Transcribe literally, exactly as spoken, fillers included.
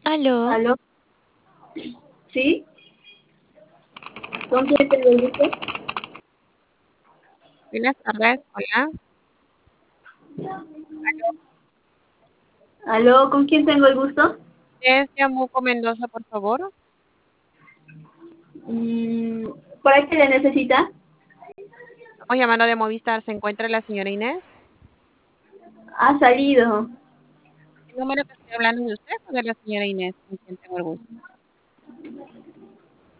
Aló, ¿Aló? ¿Sí? ¿Con quién tengo el gusto? Buenas tardes, hola. ¿Aló? ¿Con quién tengo el gusto? Es Yamuco Mendoza, por favor. Mm, ¿Para qué le necesita? Estamos llamando de Movistar. ¿Se encuentra la señora Inés? Ha salido. ¿El número que estoy hablando es de usted o de la señora Inés? ¿Con quién tengo el gusto?